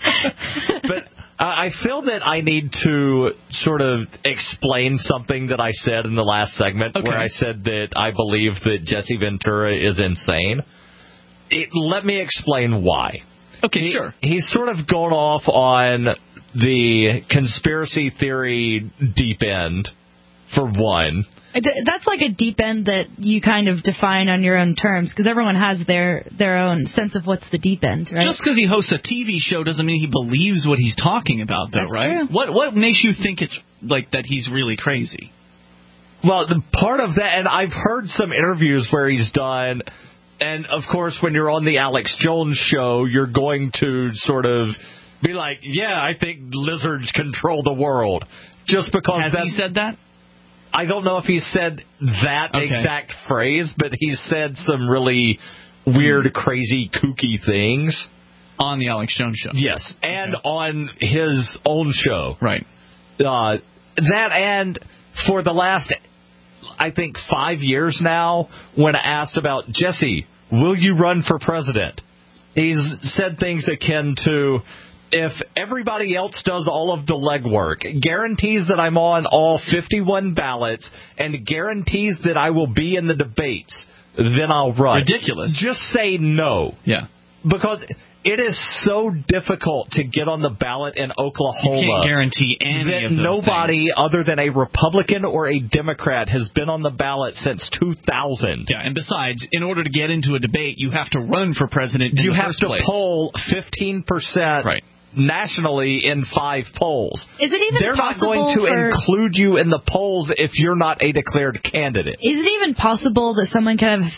But uh, I feel that I need to sort of explain something that I said in the last segment, okay. where I said that I believe that Jesse Ventura is insane. It, let me explain why. Okay, he, sure. He's sort of gone off on the conspiracy theory deep end, for one. That's like a deep end that you kind of define on your own terms, because everyone has their their own sense of what's the deep end, right? Just because he hosts a T V show doesn't mean he believes what he's talking about, though, That's right? True. What what makes you think it's like that he's really crazy? Well, the part of that, and I've heard some interviews where he's done, and of course, when you're on the Alex Jones show, you're going to sort of be like, yeah, I think lizards control the world. Just because Has he said that? I don't know if he said that okay. exact phrase, but he said some really weird, crazy, kooky things. On the Alex Jones show. Yes, and okay. on his own show. Right. Uh, that and for the last, I think, five years now, when asked about, Jesse, will you run for president? He's said things akin to, if everybody else does all of the legwork, guarantees that I'm on all fifty-one ballots, and guarantees that I will be in the debates, then I'll run. Ridiculous. Just say no. Yeah. Because it is so difficult to get on the ballot in Oklahoma. You can't guarantee any that of those nobody things. other than a Republican or a Democrat has been on the ballot since two thousand. Yeah, and besides, in order to get into a debate, you have to run for president in you the have first to place. poll fifteen percent right. nationally in five polls. Is it even They're not possible going to for... include you in the polls if you're not a declared candidate. Is it even possible that someone could have a fan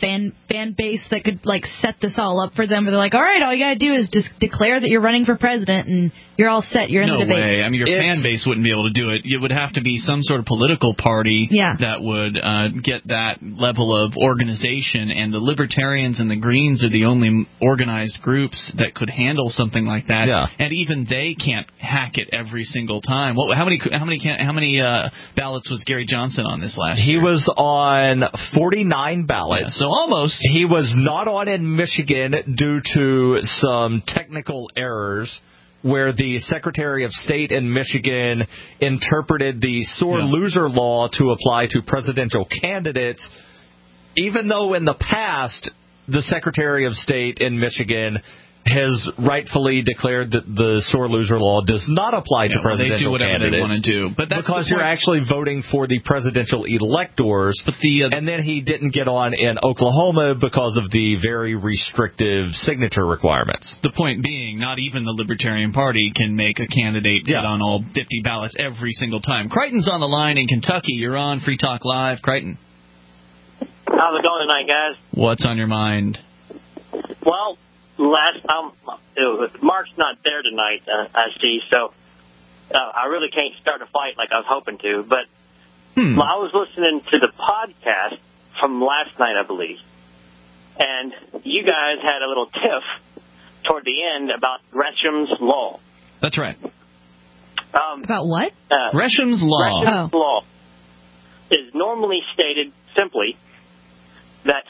fan base that could like set this all up for them. Where they're like, all right, all you gotta do is just declare that you're running for president, and you're all set. You're in no the debate. No way. I mean, your it's, fan base wouldn't be able to do it. It would have to be some sort of political party yeah. that would uh, get that level of organization. And the Libertarians and the Greens are the only organized groups that could handle something like that. Yeah. And even they can't hack it every single time. What? How many? How many? Can, how many uh, ballots was Gary Johnson on this last he year? He was on forty-nine ballots. Yeah, so almost. He was not on in Michigan due to some technical errors where the Secretary of State in Michigan interpreted the sore yeah. loser law to apply to presidential candidates, even though in the past the Secretary of State in Michigan has rightfully declared that the sore loser law does not apply yeah, to presidential well, they do whatever candidates. They want to do, but that's because you're actually voting for the presidential electors. But the uh, and then he didn't get on in Oklahoma because of the very restrictive signature requirements. The point being, not even the Libertarian Party can make a candidate get yeah. on all fifty ballots every single time. Crichton's on the line in Kentucky. You're on Free Talk Live, Crichton. How's it going tonight, guys? What's on your mind? Well. Last um, Mark's not there tonight, uh, I see, so uh, I really can't start a fight like I was hoping to. But hmm. I was listening to the podcast from last night, I believe, and you guys had a little tiff toward the end about Gresham's Law. That's right. Um, about what? Uh, Gresham's Law. Gresham's oh. Law is normally stated simply that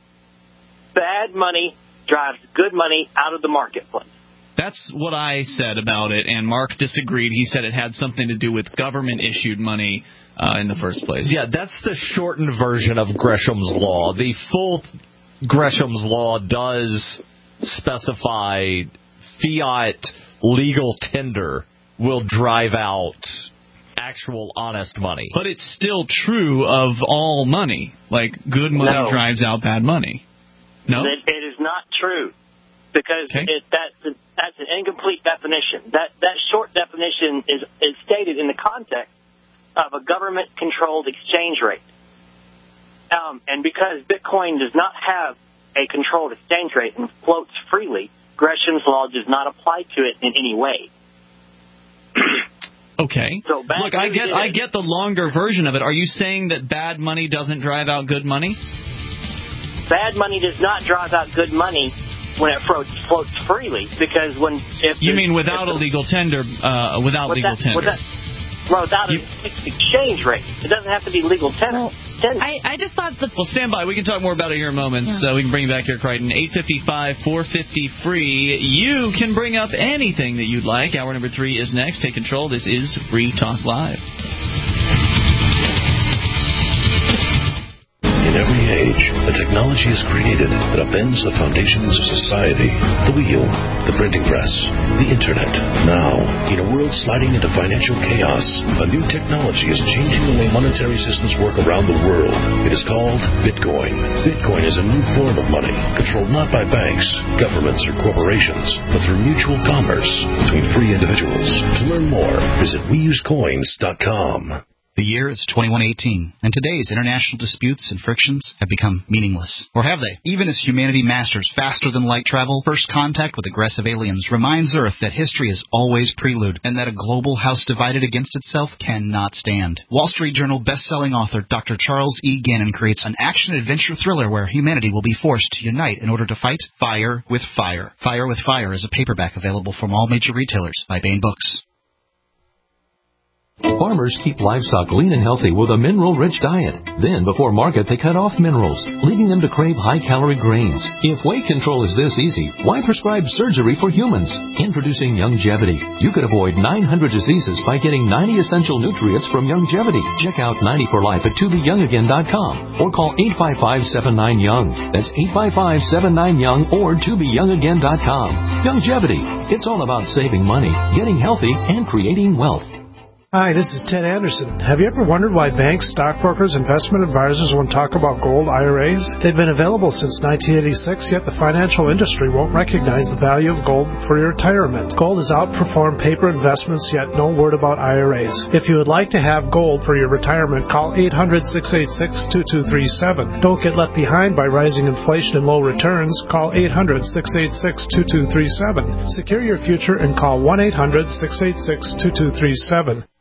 bad money drives good money out of the marketplace. That's what I said about it, and Mark disagreed. He said it had something to do with government-issued money uh, in the first place. Yeah, that's the shortened version of Gresham's Law. The full Gresham's Law does specify fiat legal tender will drive out actual honest money. But it's still true of all money. Like, good money no. drives out bad money. No? It, it is not true, because okay. it, that's, that's an incomplete definition. That that short definition is, is stated in the context of a government-controlled exchange rate. Um, and because Bitcoin does not have a controlled exchange rate and floats freely, Gresham's Law does not apply to it in any way. Okay. So bad Look, I get I get the longer version of it. Are you saying that bad money doesn't drive out good money? Bad money does not drive out good money when it floats, floats freely, because when if you mean without a legal tender, uh, without legal that, tender, without, well, without you, an exchange rate, it doesn't have to be legal tender. Well, I, I just thought the well, stand by. We can talk more about it here in moments. Yeah. Uh, we can bring you back here, Crichton. eight five five, four five zero, free. You can bring up anything that you'd like. Hour number three is next. Take control. This is Free Talk Live. In every age, a technology is created that upends the foundations of society. The wheel, the printing press, the internet. Now, in a world sliding into financial chaos, a new technology is changing the way monetary systems work around the world. It is called Bitcoin. Bitcoin is a new form of money, controlled not by banks, governments, or corporations, but through mutual commerce between free individuals. To learn more, visit we use coins dot com. The year is twenty-one eighteen, and today's international disputes and frictions have become meaningless. Or have they? Even as humanity masters faster-than-light travel, first contact with aggressive aliens reminds Earth that history is always prelude, and that a global house divided against itself cannot stand. Wall Street Journal best-selling author Doctor Charles E. Gannon creates an action-adventure thriller where humanity will be forced to unite in order to fight fire with fire. Fire with Fire is a paperback available from all major retailers by Baen Books. Farmers keep livestock lean and healthy with a mineral-rich diet. Then, before market, they cut off minerals, leading them to crave high-calorie grains. If weight control is this easy, why prescribe surgery for humans? Introducing Youngevity. You could avoid nine hundred diseases by getting ninety essential nutrients from Youngevity. Check out ninety for life at to be young again dot com or call eight five five, seven nine, young. That's eight five five, seven nine, young or to be young again dot com. Youngevity. It's all about saving money, getting healthy, and creating wealth. Hi, this is Ted Anderson. Have you ever wondered why banks, stockbrokers, investment advisors won't talk about gold I R As? They've been available since nineteen eighty-six, yet the financial industry won't recognize the value of gold for your retirement. Gold has outperformed paper investments, yet no word about I R As. If you would like to have gold for your retirement, call eight hundred, six eight six, two two three seven. Don't get left behind by rising inflation and low returns. Call eight hundred, six eight six, two two three seven. Secure your future and call one eight hundred, six eight six, two two three seven.